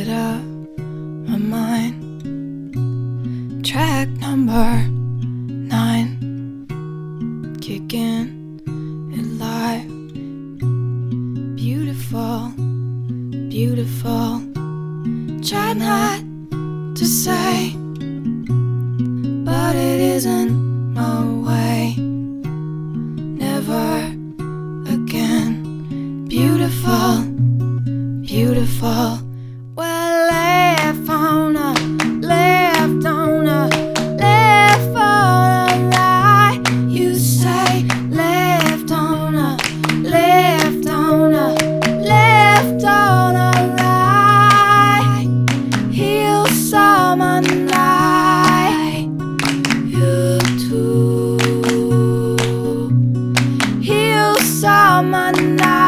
of my mind. Track number 9, kicking it live. Beautiful, beautiful. Try not to say, but it isn't my way. Never again. Beautiful, beautiful. Well, left on a right. You say left on a right. He'll summon night. You too. He'll summon night.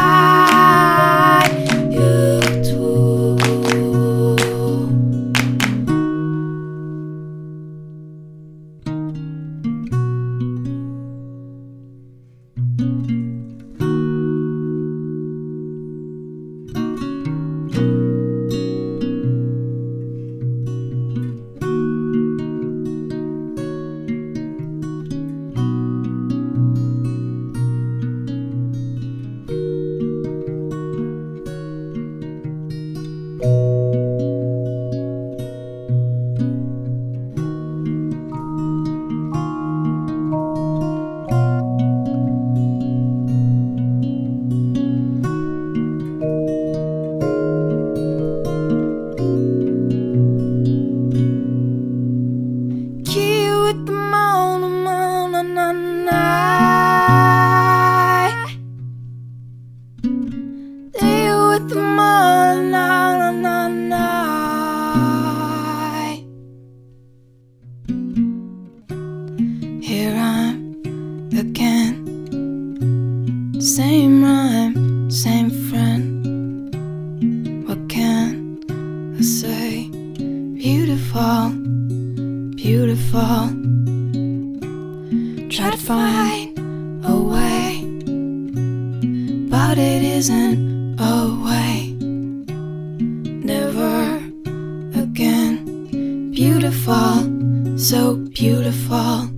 Here I'm again. Same rhyme, same friend. What can I say? Beautiful, beautiful. Try to find a way, but it isn't a way. Never again. Beautiful, so beautiful.